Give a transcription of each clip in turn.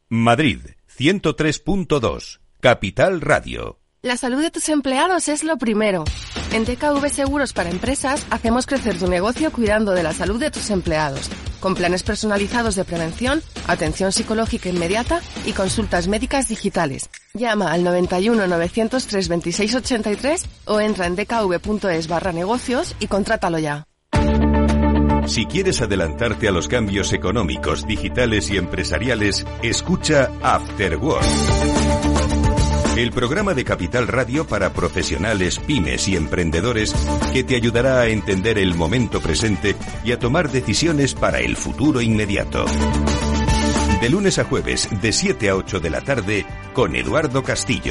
Madrid, 103.2, Capital Radio. La salud de tus empleados es lo primero. En DKV Seguros para Empresas hacemos crecer tu negocio cuidando de la salud de tus empleados, con planes personalizados de prevención, atención psicológica inmediata y consultas médicas digitales. Llama al 91 903 26 83 o entra en dkv.es/negocios y contrátalo ya. Si quieres adelantarte a los cambios económicos, digitales y empresariales, escucha After Work. El programa de Capital Radio para profesionales, pymes y emprendedores que te ayudará a entender el momento presente y a tomar decisiones para el futuro inmediato. De lunes a jueves, de 7 a 8 de la tarde, con Eduardo Castillo.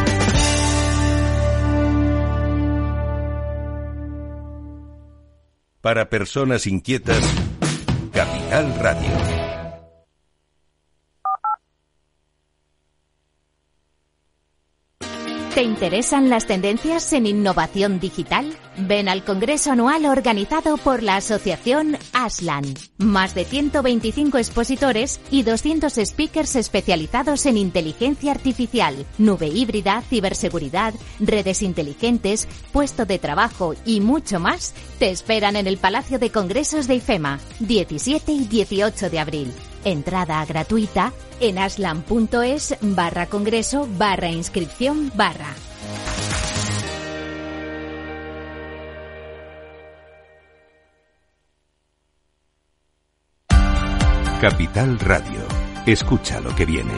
Para personas inquietas, Capital Radio. ¿Te interesan las tendencias en innovación digital? Ven al Congreso Anual organizado por la Asociación Aslan. Más de 125 expositores y 200 speakers especializados en inteligencia artificial, nube híbrida, ciberseguridad, redes inteligentes, puesto de trabajo y mucho más te esperan en el Palacio de Congresos de IFEMA, 17 y 18 de abril. Entrada gratuita en aslan.es/congreso/inscripción/. Capital Radio. Escucha lo que viene.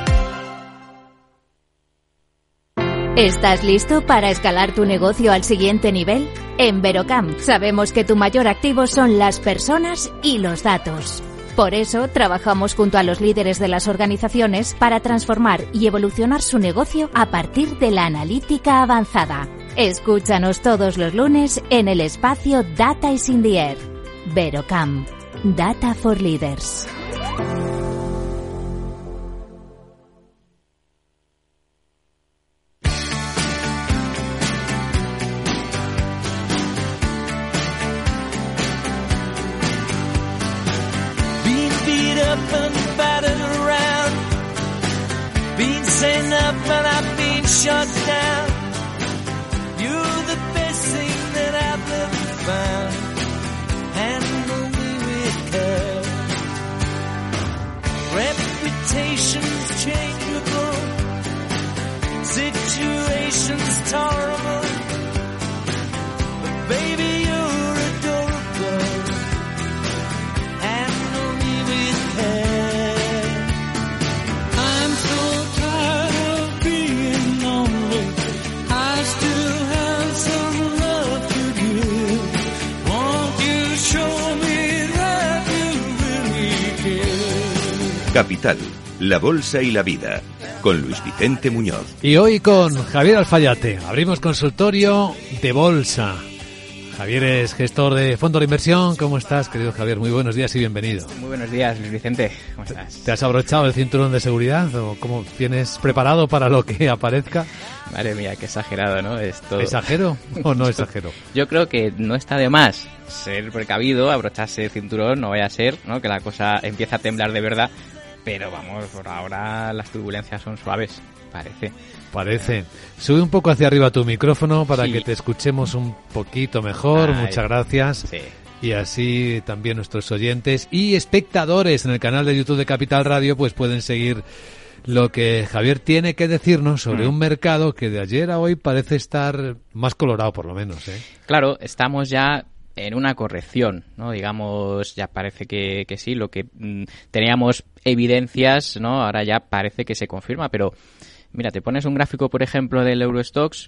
¿Estás listo para escalar tu negocio al siguiente nivel? En Verocam sabemos que tu mayor activo son las personas y los datos. Por eso, trabajamos junto a los líderes de las organizaciones para transformar y evolucionar su negocio a partir de la analítica avanzada. Escúchanos todos los lunes en el espacio Data is in the Air. Verocam. Data for Leaders. Shut down. You're the best thing that I've ever found. Handle me with care. Reputation's changeable. Situation's tolerable. But baby, you're adorable. Handle me with care. I'm so tired of being lonely. I still have some love to give. Won't you show me that you really care? Capital, la bolsa y la vida, con Luis Vicente Muñoz. Y hoy con Javier Alfayate. Abrimos consultorio de bolsa. Javier es gestor de fondo de inversión. ¿Cómo estás, querido Javier? Muy buenos días y bienvenido. Muy buenos días, Luis Vicente. ¿Cómo estás? ¿Te has abrochado el cinturón de seguridad o cómo vienes preparado para lo que aparezca? Madre mía, qué exagerado, ¿no? Esto... ¿Exagero o no exagero? Yo creo que no está de más ser precavido, abrocharse el cinturón, no vaya a ser, ¿no?, que la cosa empiece a temblar de verdad. Pero vamos, por ahora las turbulencias son suaves, parece. Sube un poco hacia arriba tu micrófono para que te escuchemos un poquito mejor. Muchas gracias. Sí. Y así también nuestros oyentes y espectadores en el canal de YouTube de Capital Radio pues pueden seguir lo que Javier tiene que decirnos sobre un mercado que de ayer a hoy parece estar más colorado, por lo menos, ¿eh? Claro, estamos ya en una corrección, ¿no? Digamos, ya parece que sí, lo que teníamos evidencias, ¿no? Ahora ya parece que se confirma, pero mira, te pones un gráfico, por ejemplo, del Eurostoxx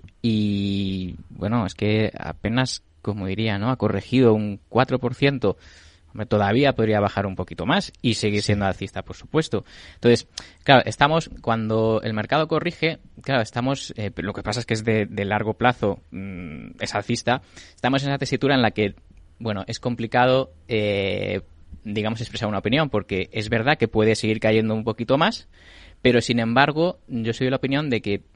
y, bueno, es que apenas, como diría, ¿no?, ha corregido un 4%. Hombre, todavía podría bajar un poquito más y seguir siendo alcista, por supuesto. Entonces, claro, estamos, cuando el mercado corrige, claro, estamos, lo que pasa es que es de largo plazo, es alcista, estamos en esa tesitura en la que, bueno, es complicado, digamos, expresar una opinión, porque es verdad que puede seguir cayendo un poquito más, pero sin embargo, yo soy de la opinión de que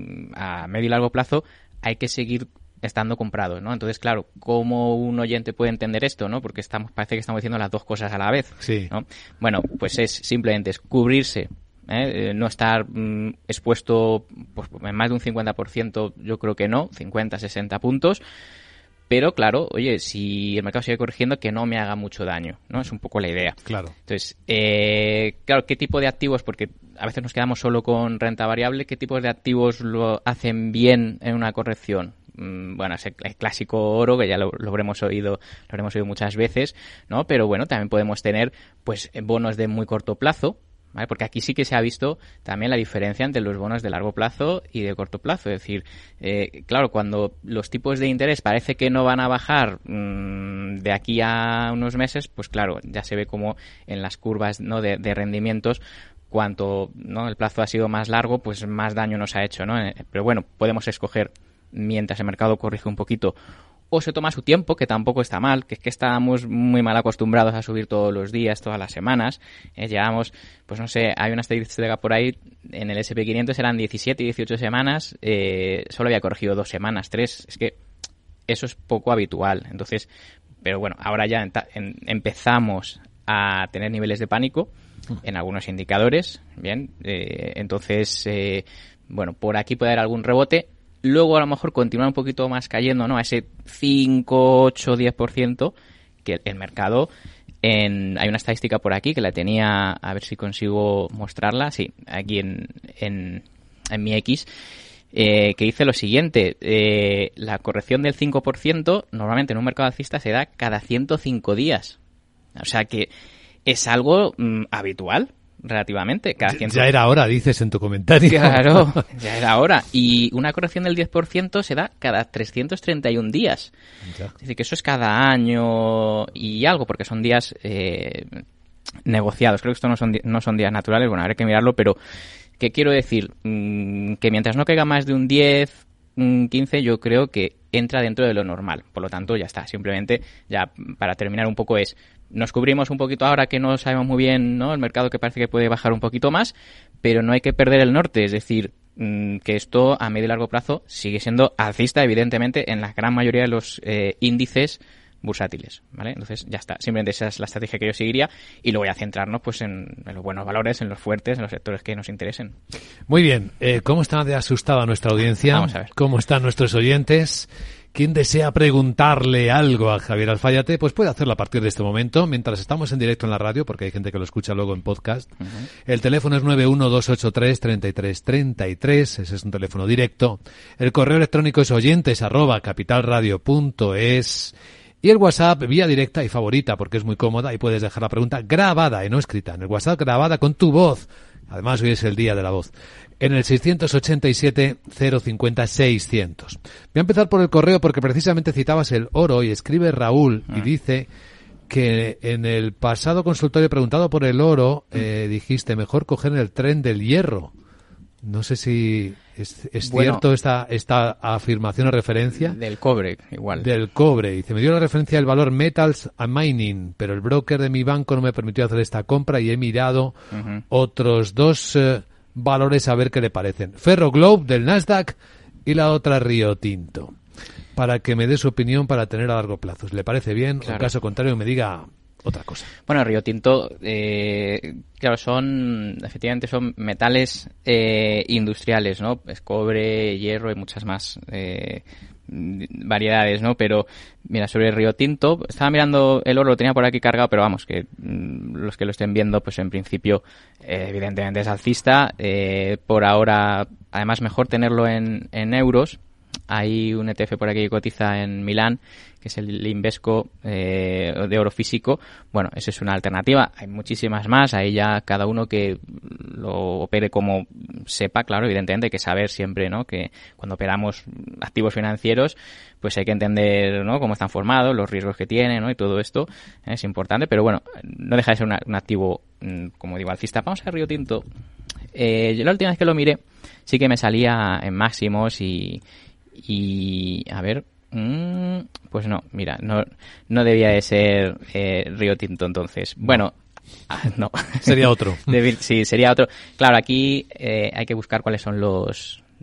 a medio y largo plazo hay que seguir estando comprado, ¿no? Entonces, claro, ¿cómo un oyente puede entender esto, no? Porque parece que estamos diciendo las dos cosas a la vez, sí, ¿no? Bueno, pues simplemente es cubrirse No estar expuesto pues, en más de un 50%, yo creo que no, 50, 60 puntos. Pero claro, oye, si el mercado sigue corrigiendo, que no me haga mucho daño, ¿no? Es un poco la idea. Claro. Entonces, claro, ¿qué tipo de activos? Porque a veces nos quedamos solo con renta variable. ¿Qué tipos de activos lo hacen bien en una corrección? Bueno, es el clásico oro, que ya lo habremos oído muchas veces, ¿no? Pero bueno, también podemos tener, pues, bonos de muy corto plazo, ¿vale? Porque aquí sí que se ha visto también la diferencia entre los bonos de largo plazo y de corto plazo. Es decir, claro, cuando los tipos de interés parece que no van a bajar de aquí a unos meses, pues claro, ya se ve como en las curvas, ¿no? de rendimientos, cuanto, ¿no? el plazo ha sido más largo, pues más daño nos ha hecho, ¿no? Pero bueno, podemos escoger mientras el mercado corrige un poquito, o se toma su tiempo, que tampoco está mal, que es que estábamos muy mal acostumbrados a subir todos los días, todas las semanas. Llevamos, pues no sé, hay una estadística por ahí, en el S&P 500 eran 17 y 18 semanas, solo había corregido 2 semanas, 3, es que eso es poco habitual. Entonces, pero bueno, ahora ya empezamos a tener niveles de pánico en algunos indicadores, bien, entonces, bueno, por aquí puede haber algún rebote. Luego a lo mejor continuar un poquito más cayendo, ¿no? A ese 5, 8, 10% que el mercado... hay una estadística por aquí que la tenía, a ver si consigo mostrarla, sí, aquí en mi X, que dice lo siguiente: la corrección del 5% normalmente en un mercado alcista se da cada 105 días. O sea que es algo habitual. Relativamente, cada 100... Ya era hora, dices en tu comentario. Claro, ya era hora. Y una corrección del 10% se da cada 331 días. Ya. Es decir, que eso es cada año y algo, porque son días negociados. Creo que esto no son días naturales, bueno, habrá que mirarlo, pero ¿qué quiero decir? Que mientras no caiga más de un 10, un 15, yo creo que entra dentro de lo normal. Por lo tanto, ya está. Simplemente, ya para terminar un poco es... Nos cubrimos un poquito ahora que no sabemos muy bien, ¿no? El mercado que parece que puede bajar un poquito más, pero no hay que perder el norte. Es decir, que esto a medio y largo plazo sigue siendo alcista, evidentemente, en la gran mayoría de los índices bursátiles, ¿vale? Entonces ya está. Simplemente esa es la estrategia que yo seguiría y luego voy a centrarnos pues en los buenos valores, en los fuertes, en los sectores que nos interesen. Muy bien. ¿Cómo está de asustada nuestra audiencia? Vamos a ver. ¿Cómo están nuestros oyentes? ¿Quién desea preguntarle algo a Javier Alfayate? Pues puede hacerlo a partir de este momento, mientras estamos en directo en la radio, porque hay gente que lo escucha luego en podcast. Uh-huh. El teléfono es 912833333, ese es un teléfono directo. El correo electrónico es oyentes@capitalradio.es. Y el WhatsApp, vía directa y favorita, porque es muy cómoda y puedes dejar la pregunta grabada y no escrita. En el WhatsApp grabada con tu voz. Además, hoy es el día de la voz. En el 687-050-600. Voy a empezar por el correo porque precisamente citabas el oro y escribe Raúl y dice que en el pasado consultorio preguntado por el oro dijiste mejor coger el tren del hierro. No sé si es cierto esta afirmación o referencia. Del cobre, igual. Del cobre. Dice, me dio la referencia del valor Metals and Mining, pero el broker de mi banco no me permitió hacer esta compra y he mirado otros dos valores a ver qué le parecen. Ferroglobe del Nasdaq y la otra Río Tinto. Para que me dé su opinión para tener a largo plazo. ¿Le parece bien? Claro. O en caso contrario me diga otra cosa. Bueno, Río Tinto, claro, efectivamente son metales industriales, ¿no? Es cobre, hierro y muchas más variedades, ¿no? Pero, mira, sobre Río Tinto, estaba mirando el oro, lo tenía por aquí cargado, pero vamos, que los que lo estén viendo, pues en principio, evidentemente es alcista. Por ahora, además, mejor tenerlo en euros. Hay un ETF por aquí que cotiza en Milán, que es el Invesco de oro físico. Bueno, esa es una alternativa. Hay muchísimas más. Ahí ya cada uno que lo opere como sepa, claro, evidentemente hay que saber siempre, ¿no? Que cuando operamos activos financieros, pues hay que entender, ¿no? Cómo están formados, los riesgos que tienen, ¿no? Y todo esto es importante. Pero bueno, no deja de ser un activo, como digo, alcista. Vamos a Río Tinto. Yo la última vez que lo miré, sí que me salía en máximos y a ver, pues no, mira, no debía de ser Río Tinto entonces. Bueno, no. Sería otro. Sí, sería otro. Claro, aquí hay que buscar cuáles son los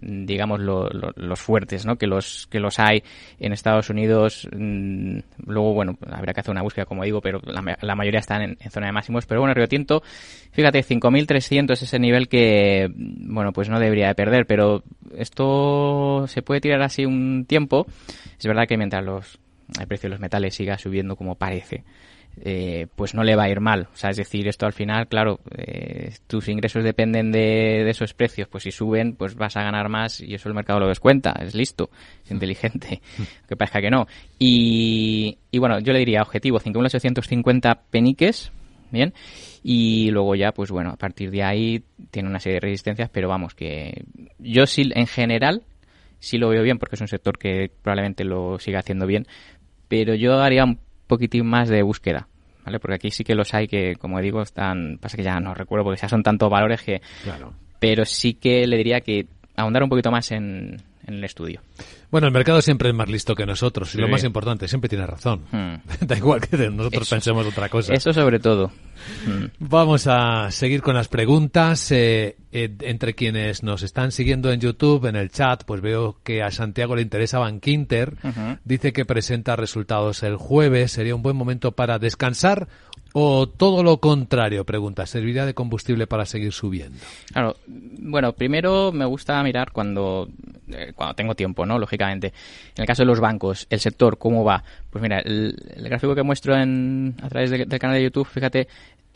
digamos, los fuertes, ¿no? Que los hay en Estados Unidos. Luego, bueno, habrá que hacer una búsqueda, como digo, pero la mayoría están en zona de máximos. Pero bueno, Río Tinto, fíjate, 5.300 es ese nivel que, bueno, pues no debería de perder, pero esto se puede tirar así un tiempo. Es verdad que mientras el precio de los metales siga subiendo como parece, pues no le va a ir mal. O sea, es decir, esto al final, claro, tus ingresos dependen de esos precios. Pues si suben, pues vas a ganar más y eso el mercado lo descuenta. Es listo, es inteligente, que parezca que no. Y bueno, yo le diría objetivo 5.850 peniques, bien, y luego ya, pues bueno, a partir de ahí tiene una serie de resistencias, pero vamos, que yo sí, en general, sí lo veo bien porque es un sector que probablemente lo siga haciendo bien, pero yo haría un poquitín más de búsqueda, ¿vale? Porque aquí sí que los hay que, como digo, pasa que ya no recuerdo porque ya son tantos valores que... Claro. Pero sí que le diría que ahondar un poquito más en el estudio. Bueno, el mercado siempre es más listo que nosotros y Sí. lo más importante, siempre tiene razón. Da igual que nosotros pensemos otra cosa. Eso sobre todo. Vamos a seguir con las preguntas. Entre quienes nos están siguiendo en YouTube, en el chat, pues veo que a Santiago le interesa Bankinter. Uh-huh. Dice que presenta resultados el jueves. ¿Sería un buen momento para descansar o todo lo contrario? Pregunta, ¿serviría de combustible para seguir subiendo? Claro, bueno, primero me gusta mirar cuando tengo tiempo, ¿no? Lógicamente. En el caso de los bancos, el sector, ¿cómo va? Pues mira, el gráfico que muestro a través del canal de YouTube, fíjate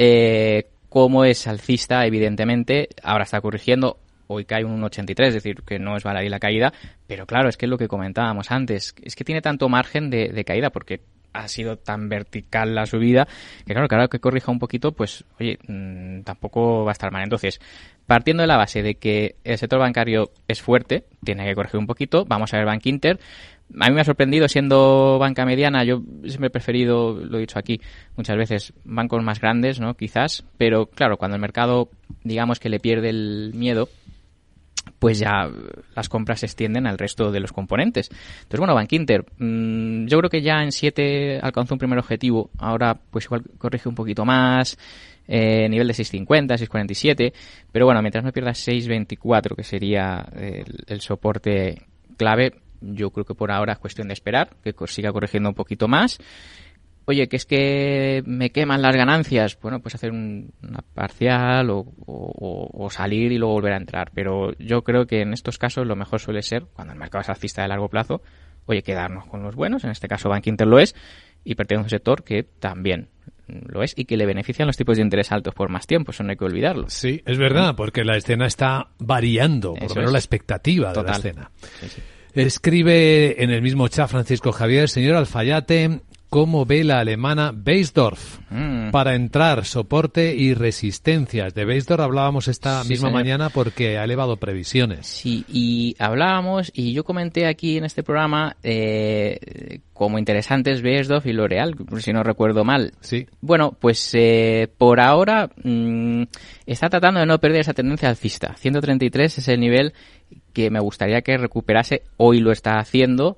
cómo es alcista, evidentemente. Ahora está corrigiendo. Hoy cae un 1,83, es decir, que no es baladí la caída. Pero claro, es que es lo que comentábamos antes. Es que tiene tanto margen de caída porque ha sido tan vertical la subida que claro que corrija un poquito, pues oye, tampoco va a estar mal. Entonces, partiendo de la base de que el sector bancario es fuerte, tiene que corregir un poquito. Vamos a ver Bankinter. A mí me ha sorprendido, siendo banca mediana, yo siempre he preferido, lo he dicho aquí muchas veces, bancos más grandes, ¿no? Quizás, pero claro, cuando el mercado, digamos que le pierde el miedo, pues ya las compras se extienden al resto de los componentes. Entonces, bueno, Bankinter, yo creo que ya en 7 alcanzó un primer objetivo, ahora pues igual corrige un poquito más, nivel de 6.50, 6.47, pero bueno, mientras no pierda 6.24, que sería el soporte clave, yo creo que por ahora es cuestión de esperar, que siga corrigiendo un poquito más. Oye, que es que me queman las ganancias, bueno, pues hacer una parcial o salir y luego volver a entrar. Pero yo creo que en estos casos lo mejor suele ser, cuando el mercado es alcista de largo plazo, oye, quedarnos con los buenos, en este caso Bankinter lo es, y pertenece a un sector que también lo es y que le benefician los tipos de interés altos por más tiempo, eso no hay que olvidarlo. Sí, es verdad, porque la escena está variando, por lo menos la expectativa de la escena. Sí, sí. Escribe en el mismo chat Francisco Javier, señor Alfayate, ¿cómo ve la alemana Beisdorf para entrar, soporte y resistencias? De Beisdorf hablábamos esta misma mañana porque ha elevado previsiones. Sí, y hablábamos, y yo comenté aquí en este programa como interesantes Beisdorf y L'Oréal, si no recuerdo mal. Sí. Bueno, pues por ahora está tratando de no perder esa tendencia alcista. 133 es el nivel que me gustaría que recuperase, hoy lo está haciendo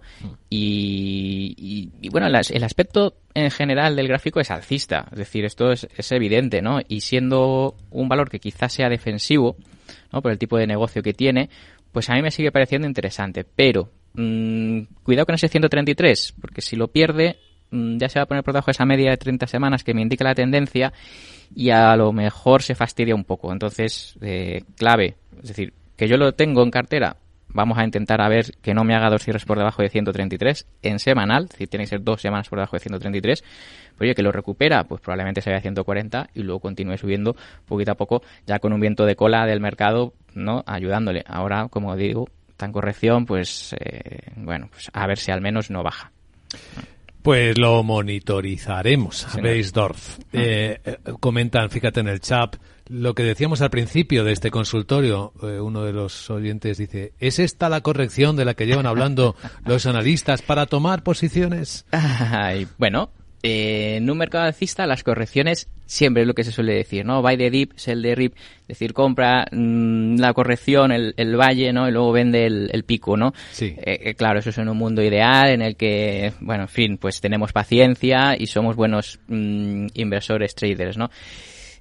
y bueno, el aspecto en general del gráfico es alcista, es decir, esto es evidente, ¿no? Y siendo un valor que quizás sea defensivo, ¿no? Por el tipo de negocio que tiene, pues a mí me sigue pareciendo interesante, pero cuidado con ese 133, porque si lo pierde ya se va a poner por debajo de esa media de 30 semanas que me indica la tendencia y a lo mejor se fastidia un poco. Entonces, clave, es decir, que yo lo tengo en cartera, vamos a intentar a ver que no me haga 2 cierres por debajo de 133 en semanal, es decir, tiene que ser 2 semanas por debajo de 133, pero oye, que lo recupera, pues probablemente se vaya a 140 y luego continúe subiendo poquito a poco, ya con un viento de cola del mercado, ¿no? Ayudándole. Ahora, como digo, está en corrección, pues bueno, pues a ver si al menos no baja. Pues lo monitorizaremos a Beisdorf. Comentan, fíjate en el chat, lo que decíamos al principio de este consultorio, uno de los oyentes dice, ¿es esta la corrección de la que llevan hablando los analistas para tomar posiciones? Bueno, en un mercado alcista las correcciones siempre es lo que se suele decir, ¿no? Buy the dip, sell the rip, es decir, compra la corrección, el valle, ¿no? Y luego vende el pico, ¿no? Sí. Claro, eso es en un mundo ideal en el que, bueno, en fin, pues tenemos paciencia y somos buenos inversores, traders, ¿no?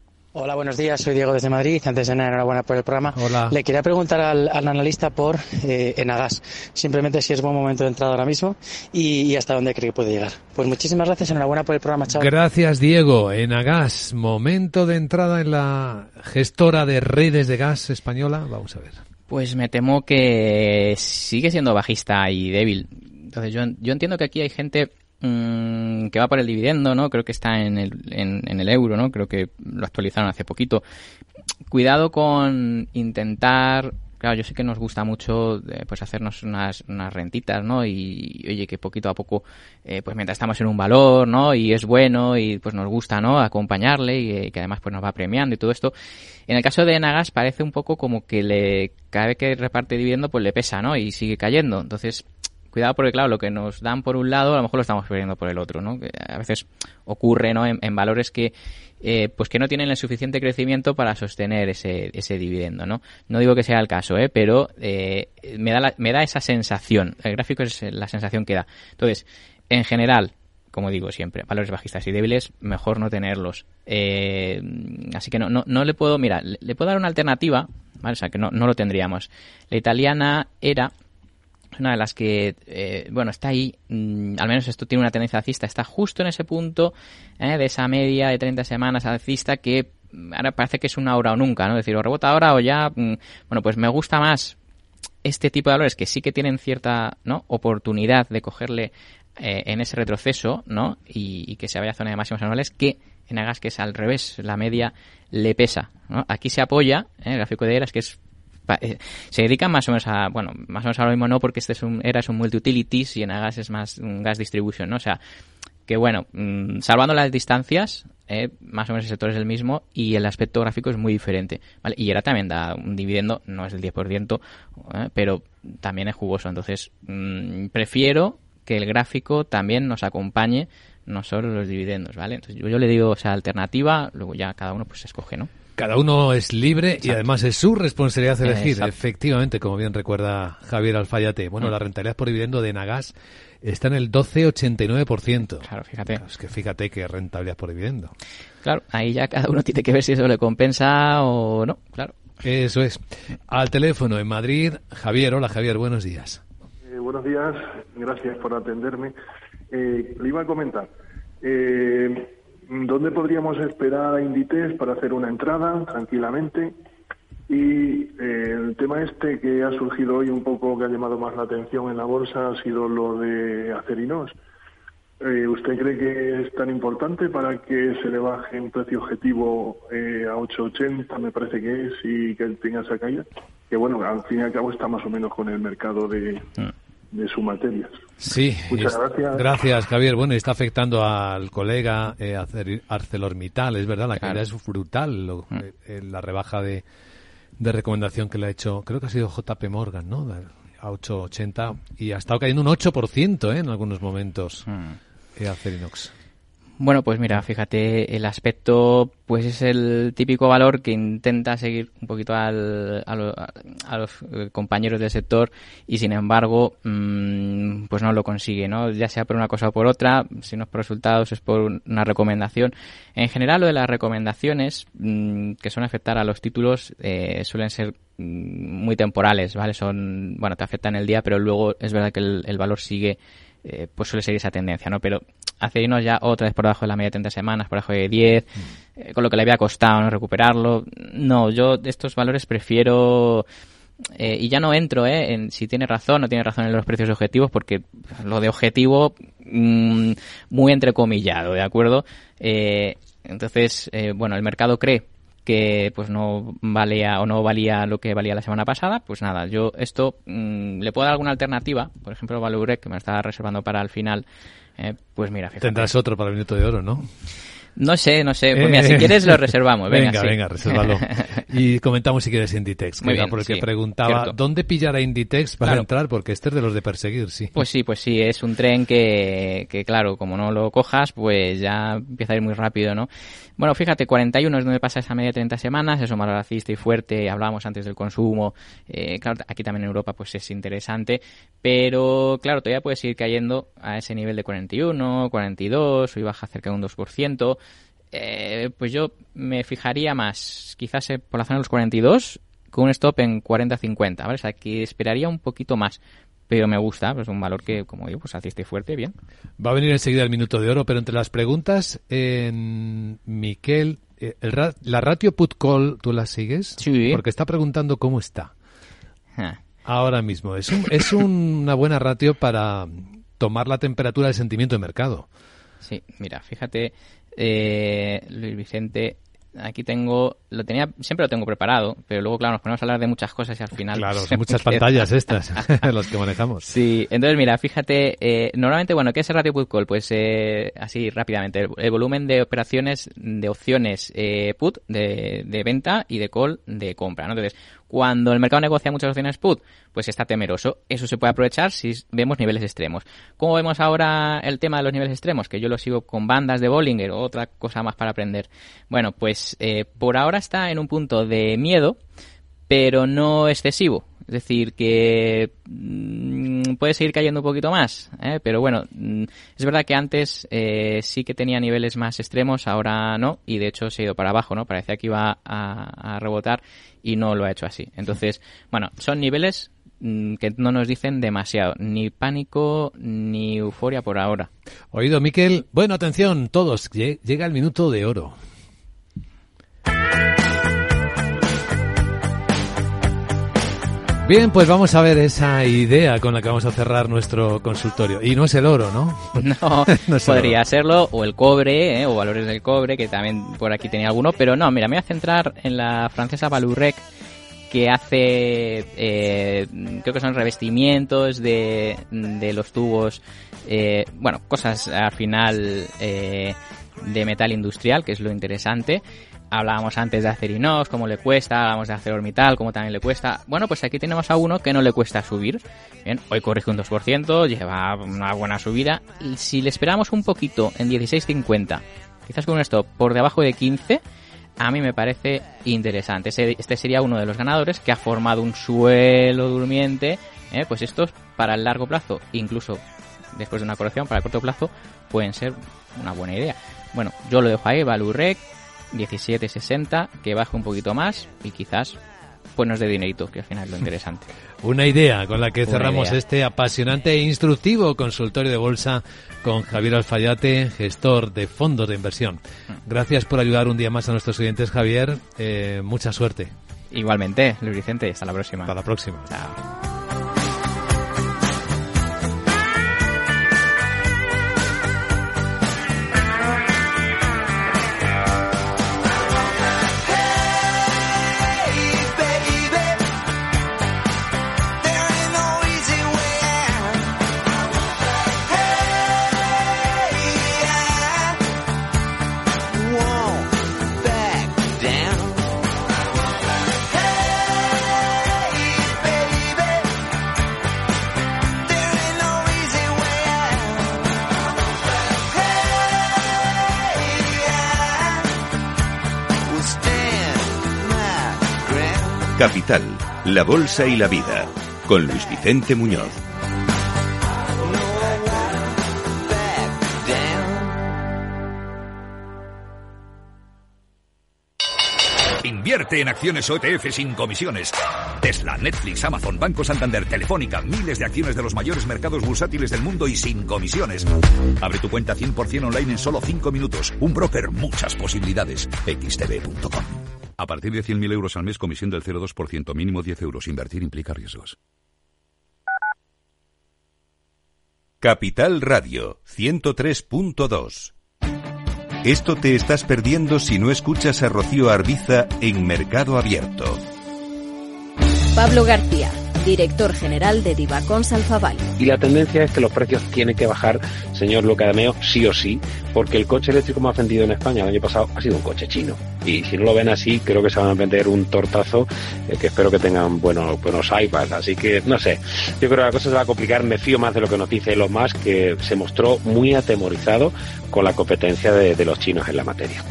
Hola, buenos días. Soy Diego desde Madrid. Antes de nada, enhorabuena por el programa. Hola. Le quería preguntar al analista por Enagas. Simplemente si es buen momento de entrada ahora mismo y hasta dónde cree que puede llegar. Pues muchísimas gracias. Enhorabuena por el programa. Chao. Gracias, Diego. Enagas, momento de entrada en la gestora de redes de gas española. Vamos a ver. Pues me temo que sigue siendo bajista y débil. Entonces yo entiendo que aquí hay gente que va por el dividendo, ¿no? Creo que está en el euro, ¿no? Creo que lo actualizaron hace poquito. Cuidado con intentar... Claro, yo sé que nos gusta mucho pues hacernos unas rentitas, ¿no? Y oye, que poquito a poco, pues mientras estamos en un valor, ¿no? Y es bueno y pues nos gusta, ¿no? Acompañarle y que además pues nos va premiando y todo esto. En el caso de Enagas parece un poco como que cada vez que reparte dividendo pues le pesa, ¿no? Y sigue cayendo. Entonces... Cuidado porque, claro, lo que nos dan por un lado, a lo mejor lo estamos perdiendo por el otro, ¿no? Que a veces ocurre, ¿no? En valores que pues que no tienen el suficiente crecimiento para sostener ese dividendo, ¿no? No digo que sea el caso, pero me da esa sensación. El gráfico es la sensación que da. Entonces, en general, como digo siempre, valores bajistas y débiles, mejor no tenerlos. Así que no le puedo... Mira, le puedo dar una alternativa, ¿vale? O sea, que no lo tendríamos. La italiana era... Es una de las que, está ahí, al menos esto tiene una tendencia alcista, está justo en ese punto de esa media de 30 semanas alcista que ahora parece que es una ahora o nunca, ¿no? Es decir, o rebota ahora o ya, bueno, pues me gusta más este tipo de valores que sí que tienen cierta, ¿no? Oportunidad de cogerle en ese retroceso, ¿no? Y que se vaya a zona de máximos anuales que en Enagas, que es al revés, la media le pesa, ¿no? Aquí se apoya, el gráfico de Eras, que es se dedican más o menos a lo mismo, no, porque es un multi-utilities y Enagas es más un gas distribution, ¿no? O sea, que bueno, salvando las distancias, más o menos el sector es el mismo y el aspecto gráfico es muy diferente, ¿vale? Y Era también da un dividendo, no es del 10%, pero también es jugoso. Entonces, prefiero que el gráfico también nos acompañe, no solo los dividendos, ¿vale? Entonces, yo le digo, alternativa, luego ya cada uno pues escoge, ¿no? Cada uno es libre. Exacto. Y además es su responsabilidad elegir. Exacto. Efectivamente, como bien recuerda Javier Alfayate. Bueno, la rentabilidad por dividendo de Enagas está en el 12,89%. Claro, fíjate. Claro, es que fíjate qué rentabilidad por dividendo. Claro, ahí ya cada uno tiene que ver si eso le compensa o no, claro. Eso es. Al teléfono en Madrid, Javier. Hola, Javier, buenos días. Buenos días, gracias por atenderme. Le iba a comentar... ¿dónde podríamos esperar a Inditex para hacer una entrada tranquilamente? Y el tema que ha surgido hoy un poco, que ha llamado más la atención en la bolsa, ha sido lo de Acerinox. ¿Usted cree que es tan importante para que se le baje un precio objetivo a 8,80, me parece que es, y que tenga esa caída? Que bueno, al fin y al cabo está más o menos con el mercado de sus materias. Sí, muchas gracias. Gracias, Javier. Bueno, está afectando al colega ArcelorMittal, es verdad, la caída es brutal, la rebaja de recomendación que le ha hecho, creo que ha sido JP Morgan, ¿no? A 8,80 y ha estado cayendo un 8% en algunos momentos Acerinox. Bueno, pues mira, fíjate, el aspecto pues es el típico valor que intenta seguir un poquito a los compañeros del sector y sin embargo pues no lo consigue, ¿no? Ya sea por una cosa o por otra, si no es por resultados es por una recomendación. En general lo de las recomendaciones que suelen afectar a los títulos suelen ser muy temporales, ¿vale? Te afectan el día, pero luego es verdad que el valor sigue, pues suele seguir esa tendencia, ¿no? Pero Acerinox ya otra vez por debajo de la media de 30 semanas, por debajo de 10, con lo que le había costado no recuperarlo. No, yo de estos valores prefiero, y ya no entro en si tiene razón o no tiene razón en los precios objetivos, porque lo de objetivo muy entrecomillado, ¿de acuerdo? Entonces, el mercado cree que pues no valía o no valía lo que valía la semana pasada, pues nada, yo esto le puedo dar alguna alternativa, por ejemplo Valurec, que me estaba reservando para el final, pues mira, fíjate. Tendrás otro para el minuto de oro, ¿no? No sé, pues mira, si quieres lo reservamos. Venga, resérvalo. Y comentamos si quieres Inditex, que era por el que preguntaba, cierto. ¿Dónde pillar a Inditex para entrar? Porque este es de los de perseguir, sí. Pues sí, es un tren que claro, como no lo cojas, pues ya empieza a ir muy rápido, ¿no? Bueno, fíjate, 41 es donde pasa esa media de 30 semanas, es un valor alcista y fuerte, hablábamos antes del consumo, claro, aquí también en Europa pues es interesante, pero claro, todavía puede seguir cayendo a ese nivel de 41, 42, hoy baja cerca de un 2%, pues yo me fijaría más, quizás por la zona de los 42, con un stop en 40-50, ¿vale? O sea, que esperaría un poquito más. Pero me gusta, pues un valor que, como digo, pues alciste fuerte, bien. Va a venir enseguida el minuto de oro, pero entre las preguntas, Miquel, la ratio put call, ¿tú la sigues? Sí. Porque está preguntando cómo está. Ahora mismo. Es una buena ratio para tomar la temperatura del sentimiento de mercado. Sí, mira, fíjate, Luis Vicente... Aquí siempre lo tengo preparado, pero luego, claro, nos ponemos a hablar de muchas cosas y al final... Claro, son muchas pantallas estas, las que manejamos. Sí, entonces mira, fíjate, normalmente, bueno, ¿qué es el ratio put call? Pues así rápidamente, el volumen de operaciones, de opciones put de venta y de call de compra, ¿no? Entonces, cuando el mercado negocia muchas opciones put, pues está temeroso. Eso se puede aprovechar si vemos niveles extremos. ¿Cómo vemos ahora el tema de los niveles extremos? Que yo lo sigo con bandas de Bollinger o otra cosa más para aprender. Bueno, pues por ahora está en un punto de miedo, pero no excesivo. Es decir, que puede seguir cayendo un poquito más, pero bueno, es verdad que antes sí que tenía niveles más extremos, ahora no, y de hecho se ha ido para abajo, ¿no? Parecía que iba a rebotar y no lo ha hecho así. Entonces, bueno, son niveles que no nos dicen demasiado, ni pánico ni euforia por ahora. Oído, Miquel. Bueno, atención, todos, llega el minuto de oro. Bien, pues vamos a ver esa idea con la que vamos a cerrar nuestro consultorio. Y no es el oro, ¿no? No, no podría serlo, o el cobre, o valores del cobre, que también por aquí tenía alguno, pero no, mira, me voy a centrar en la francesa Vallourec, que hace, creo que son revestimientos de los tubos, bueno, cosas al final de metal industrial, que es lo interesante. Hablábamos antes de Acerinox, cómo le cuesta, hablábamos de ArcelorMittal, cómo también le cuesta. Bueno, pues aquí tenemos a uno que no le cuesta subir. Bien, hoy corrige un 2%, lleva una buena subida. Y si le esperamos un poquito en 16.50, quizás con un stop por debajo de 15, a mí me parece interesante. Este sería uno de los ganadores que ha formado un suelo durmiente. Pues estos para el largo plazo, incluso después de una corrección, para el corto plazo, pueden ser una buena idea. Bueno, yo lo dejo ahí, Vallourec, 17.60, que baje un poquito más y quizás pues nos dé dinerito, que al final es lo interesante. Una idea con la que cerramos este apasionante e instructivo consultorio de bolsa con Javier Alfayate, gestor de fondos de inversión. Gracias por ayudar un día más a nuestros oyentes, Javier. Mucha suerte. Igualmente, Luis Vicente. Hasta la próxima. Hasta la próxima. Chao. Capital, la bolsa y la vida, con Luis Vicente Muñoz. Invierte en acciones o ETF sin comisiones. Tesla, Netflix, Amazon, Banco Santander, Telefónica, miles de acciones de los mayores mercados bursátiles del mundo y sin comisiones. Abre tu cuenta 100% online en solo 5 minutos. Un broker, muchas posibilidades. xtb.com. A partir de 100.000 euros al mes, comisión del 0,2%, mínimo 10 euros. Invertir implica riesgos. Capital Radio 103.2. Esto te estás perdiendo si no escuchas a Rocío Arbiza en Mercado Abierto. Pablo García, director general de Divacons Alfabal. Y la tendencia es que los precios tienen que bajar, señor Lucadameo, sí o sí, porque el coche eléctrico más vendido en España el año pasado ha sido un coche chino. Y si no lo ven así, creo que se van a vender un tortazo, que espero que tengan buenos iPads. Así que, no sé, yo creo que la cosa se va a complicar. Me fío más de lo que nos dice Elon Musk, que se mostró muy atemorizado con la competencia de los chinos en la materia.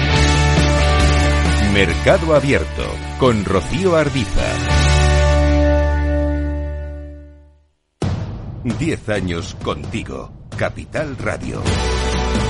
Mercado Abierto, con Rocío Arbiza. 10 años contigo. Capital Radio.